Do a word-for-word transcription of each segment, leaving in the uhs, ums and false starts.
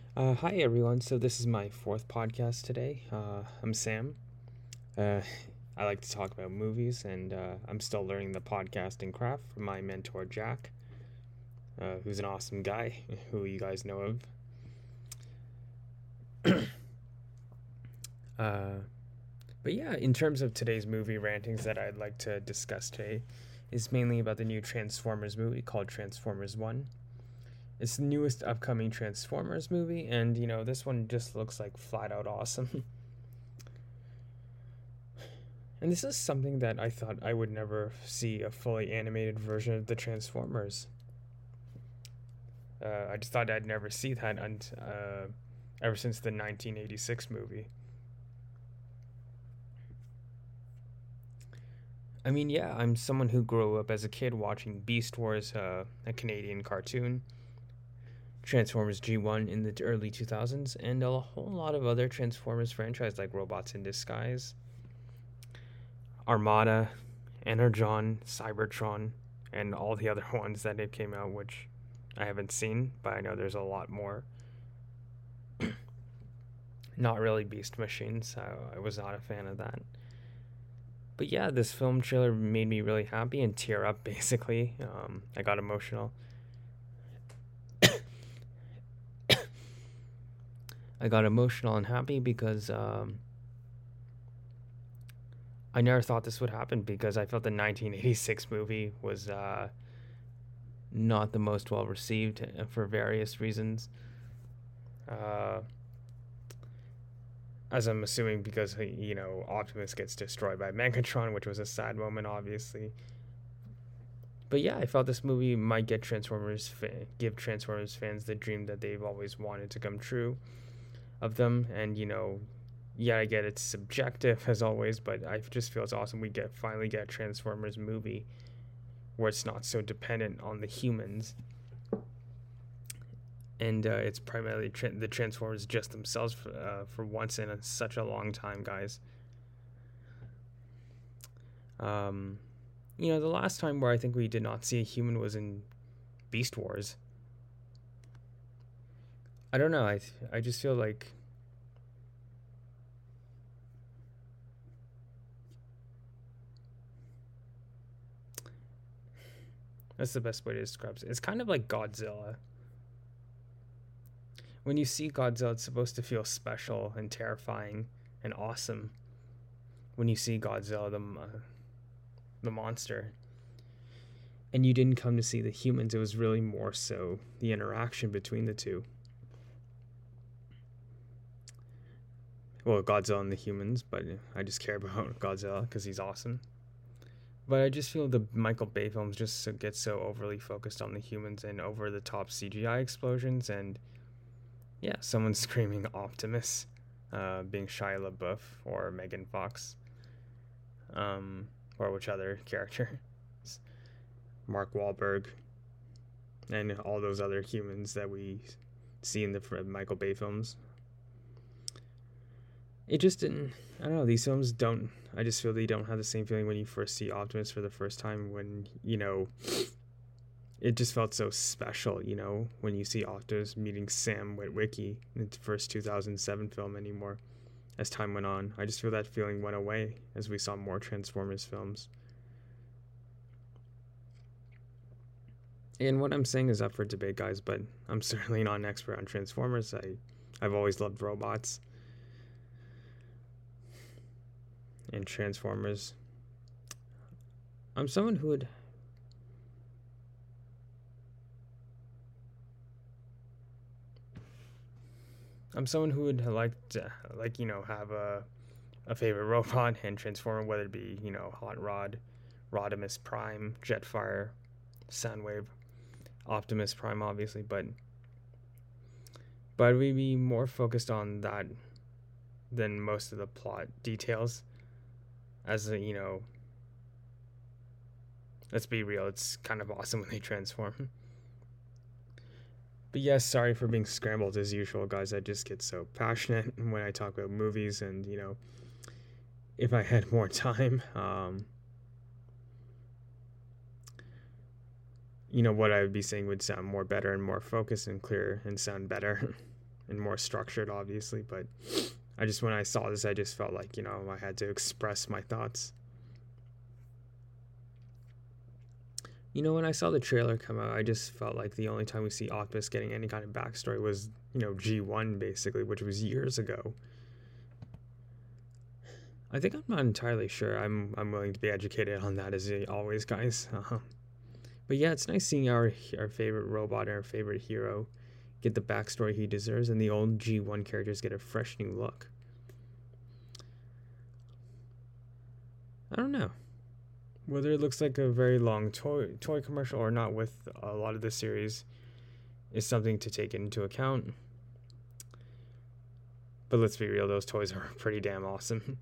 Uh, hi everyone. So this is my fourth podcast today. Uh, I'm Sam. Uh, I like to talk about movies, and uh, I'm still learning the podcasting craft from my mentor Jack, uh, who's an awesome guy who you guys know of. Uh, but yeah, in terms of today's movie rantings that I'd like to discuss today, is mainly about the new Transformers movie called Transformers One. It's the newest upcoming Transformers movie, and you know this one just looks like flat out awesome. And this is something that I thought I would never see a fully animated version of the Transformers. Uh, I just thought I'd never see that un- uh, ever since the nineteen eighty-six movie. I mean, yeah, I'm someone who grew up as a kid watching Beast Wars, uh, a Canadian cartoon, Transformers G one in the early two thousands, and a whole lot of other Transformers franchises like Robots in Disguise, Armada, Energon, Cybertron, and all the other ones that it came out, which I haven't seen, but I know there's a lot more. Not really Beast Machines, so I was not a fan of that. But yeah, this film trailer made me really happy and tear up, basically. Um, I got emotional. I got emotional and happy because um, I never thought this would happen because I felt the nineteen eighty-six movie was uh, not the most well received uh, for various reasons. Uh, as I'm assuming because you know Optimus gets destroyed by Megatron, which was a sad moment, obviously. But yeah, I felt this movie might get Transformers fa- give Transformers fans the dream that they've always wanted to come true of them. And you know, yeah, I get it's subjective as always, but I just feel it's awesome we get finally get a Transformers movie where it's not so dependent on the humans, and uh, it's primarily tra- the Transformers just themselves for, uh, for once in a, such a long time, guys. Um, you know, the last time where I think we did not see a human was in Beast Wars. I don't know. I I just feel like that's the best way to describe it. It's kind of like Godzilla. When you see Godzilla, it's supposed to feel special and terrifying and awesome. When you see Godzilla, the uh, the monster, and you didn't come to see the humans, it was really more so the interaction between the two. Well, Godzilla and the humans, but I just care about Godzilla because he's awesome. But I just feel the Michael Bay films just so, get so overly focused on the humans and over the top C G I explosions, and yeah, someone screaming Optimus, uh, being Shia LaBeouf or Megan Fox, um, or which other character, Mark Wahlberg, and all those other humans that we see in the Michael Bay films. It just didn't. I don't know. These films don't. I just feel they don't have the same feeling when you first see Optimus for the first time. When you know, it just felt so special. You know, when you see Optimus meeting Sam Witwicky in the first two thousand seven film anymore. As time went on, I just feel that feeling went away as we saw more Transformers films. And what I'm saying is up for debate, guys. But I'm certainly not an expert on Transformers. I, I've always loved robots and Transformers. I'm someone who would I'm someone who would like to, like, you know, have a, a favorite robot and Transformer, whether it be, you know, Hot Rod, Rodimus Prime, Jetfire, Soundwave, Optimus Prime, obviously, but but we'd be more focused on that than most of the plot details. As a, you know, let's be real, it's kind of awesome when they transform. But yes, sorry for being scrambled as usual, guys. I just get so passionate when I talk about movies, and you know, if I had more time, um, you know, what I would be saying would sound more better and more focused and clear and sound better. and more structured, obviously. But I just, when I saw this, I just felt like, you know, I had to express my thoughts. You know, when I saw the trailer come out, I just felt like the only time we see Optimus getting any kind of backstory was, you know, G one, basically, which was years ago. I think I'm not entirely sure. I'm I'm willing to be educated on that as always, guys. Uh-huh. But yeah, it's nice seeing our our favorite robot and our favorite hero get the backstory he deserves, and the old G one characters get a fresh new look. I don't know whether it looks like a very long toy toy commercial or not with a lot of the series is something to take into account. But let's be real, those toys are pretty damn awesome.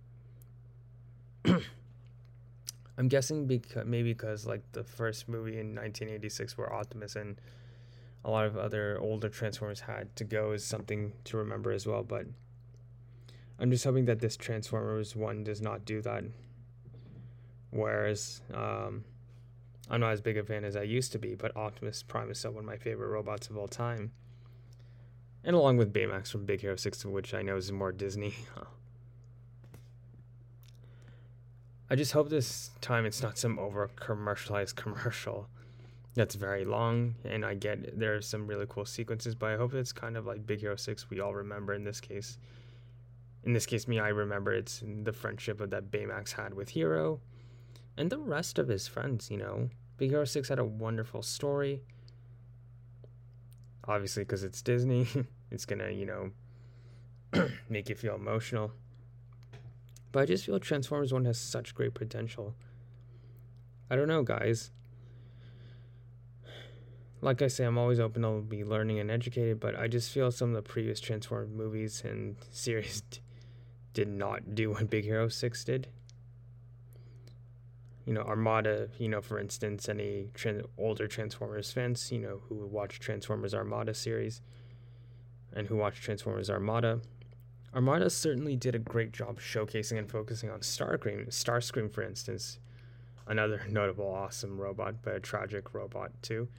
I'm guessing because maybe because like the first movie in nineteen eighty-six where Optimus and a lot of other older Transformers had to go is something to remember as well. But I'm just hoping that this Transformers one does not do that. Whereas um, I'm not as big a fan as I used to be, but Optimus Prime is still one of my favorite robots of all time. And along with Baymax from Big Hero six, which I know is more Disney. I just hope this time it's not some over commercialized commercial that's very long, and I get there are some really cool sequences, but I hope it's kind of like Big Hero six we all remember in this case. In this case, me, I remember it's the friendship that Baymax had with Hero and the rest of his friends, you know. Big Hero six had a wonderful story. Obviously, because it's Disney, it's gonna, you know, make you feel emotional. But I just feel Transformers one has such great potential. I don't know, guys. Like I say, I'm always open to be learning and educated, but I just feel some of the previous Transformers movies and series d- did not do what Big Hero six did. You know, Armada, you know, for instance, any trans- older Transformers fans, you know, who watch Transformers Armada series and who watch Transformers Armada, Armada certainly did a great job showcasing and focusing on Starscream, Starscream, for instance, another notable awesome robot, but a tragic robot too.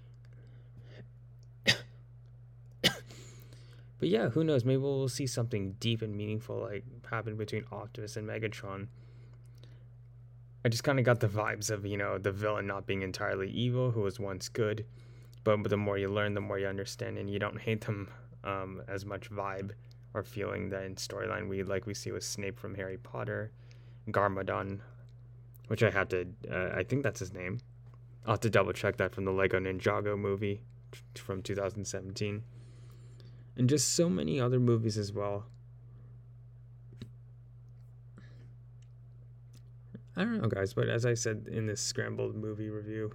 But yeah, who knows? Maybe we'll see something deep and meaningful like happen between Optimus and Megatron. I just kind of got the vibes of, you know, the villain not being entirely evil, who was once good, but the more you learn, the more you understand, and you don't hate them um, as much vibe or feeling that in storyline we like we see with Snape from Harry Potter, Garmadon, which I have to, uh, I think that's his name. I'll have to double check that from the Lego Ninjago movie from two thousand seventeen. And just so many other movies as well. I don't know, guys, but as I said in this scrambled movie review,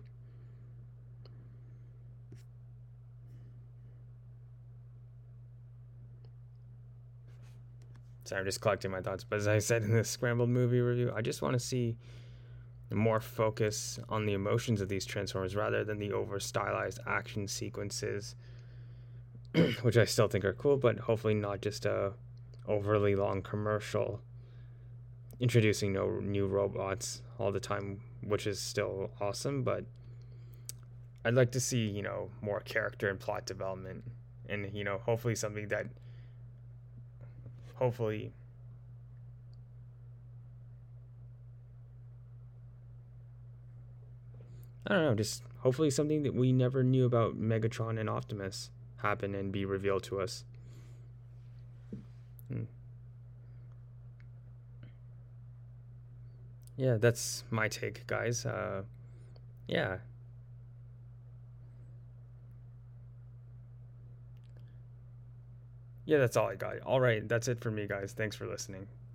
sorry, I'm just collecting my thoughts, but as I said in this scrambled movie review, I just want to see more focus on the emotions of these Transformers rather than the over stylized action sequences, which I still think are cool, but hopefully not just a overly long commercial introducing no new robots all the time, which is still awesome, but I'd like to see, you know, more character and plot development, and, you know, hopefully something that hopefully I don't know, just hopefully something that we never knew about Megatron and Optimus happen and be revealed to us. Hmm. Yeah, that's my take, guys. Uh, yeah. Yeah, that's all I got. All right, that's it for me, guys. Thanks for listening.